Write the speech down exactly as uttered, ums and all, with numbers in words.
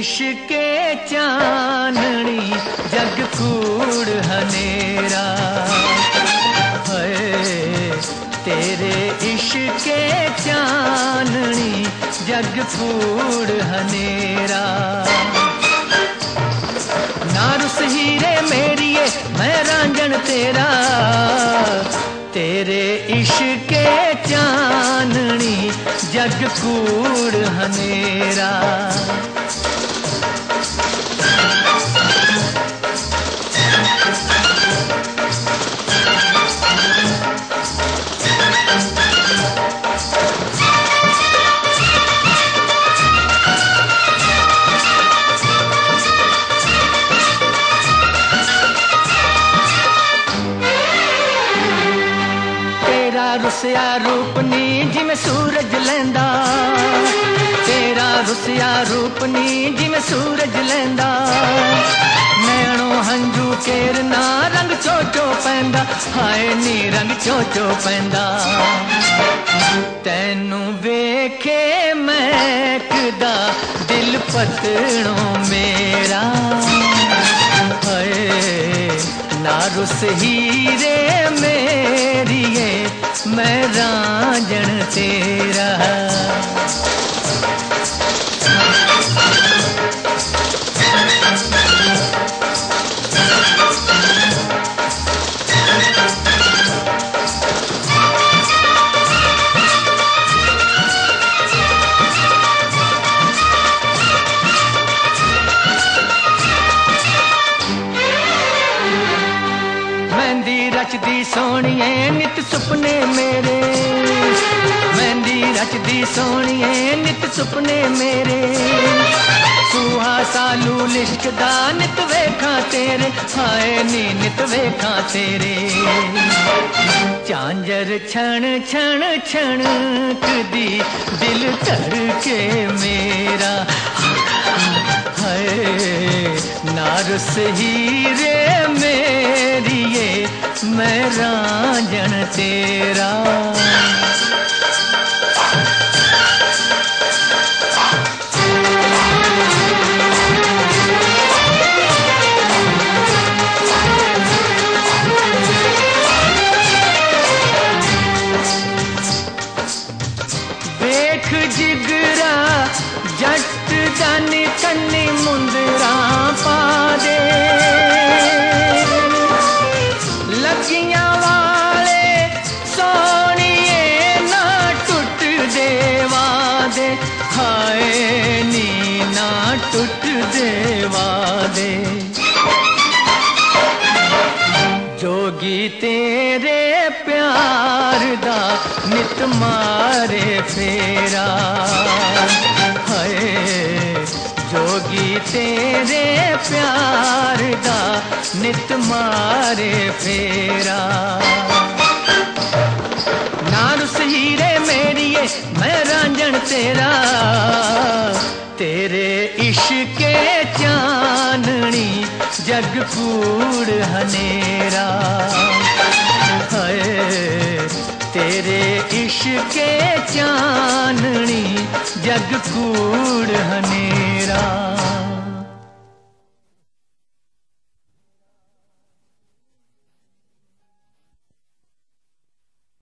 इश्के चाननी जग कूड़ हनेरा है। तेरे इश्के चाननी जग कूड़ हनेरा। ना रुस हीरे मेरिए मैं रांझण तेरा, तेरे इश्के चाननी जग कूड़ हनेरा। रुसिया रूपनी जिमें सूरज लैंदा, तेरा रुसिया रूपनी जिमें सूरज लैंदा। नैणो हंजू केर ना रंग चोचो पैंदा, हाय नी रंग चोचो पैंदा। तैनू वेखे महकदा दिल पतणो मेरा, हाय ना रुस हीरे मेरिए मैं रांझण तेरा। रचदी सोनिए नित सुपने मेरे, मेहंदी रचदी सोनिए नित सुपने मेरे। सूहा सालू लिशकदा नित वेखा तेरे, हाय नी नित वेखा तेरे। झांझर छण छण छण कदी दिल धड़के मेरा, हाय ना रुस हीरे मेरिए मैं रांझण तेरा। वेख जिगरा जट जानी कन्नी मुंदरा पा दे, लगियां वाले सोनिए ना टुट देवा दे, हाय नी ना टुट देवा दे। जोगी तेरे प्यार दा नित मारे फेरा, हाय जोगी तेरे प्यार दा नित मारे फेरा। ना रुस हीरे मेरिए मैं रांझण तेरा, तेरे इश्के चाननी जग कूड़ हनेरा, हाय तेरे इश्के चाननी जग कूड़ हनेरा।